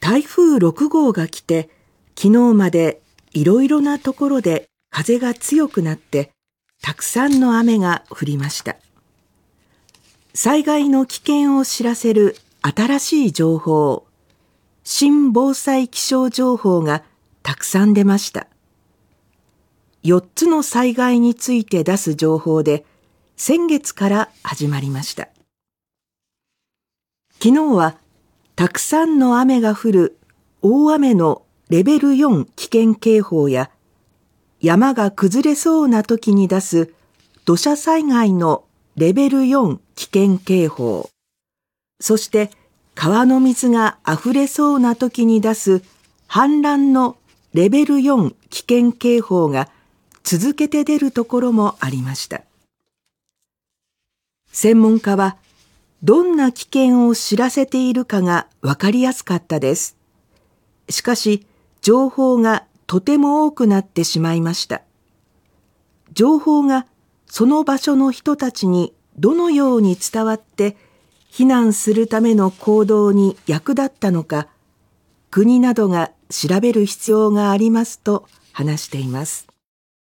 台風6号が来て、昨日までいろいろなところで風が強くなって、たくさんの雨が降りました。災害の危険を知らせる新しい情報、新防災気象情報がたくさん出ました。4つの災害について出す情報で、先月から始まりました。昨日は、たくさんの雨が降る大雨のレベル4危険警報や、山が崩れそうな時に出す土砂災害のレベル4危険警報、そして川の水があふれそうな時に出す氾濫のレベル4危険警報が続けて出るところもありました。専門家は、どんな危険を知らせているかがわかりやすかったです。しかし、情報がとても多くなってしまいました。情報がその場所の人たちにどのように伝わって避難するための行動に役立ったのか、国などが調べる必要がありますと話しています。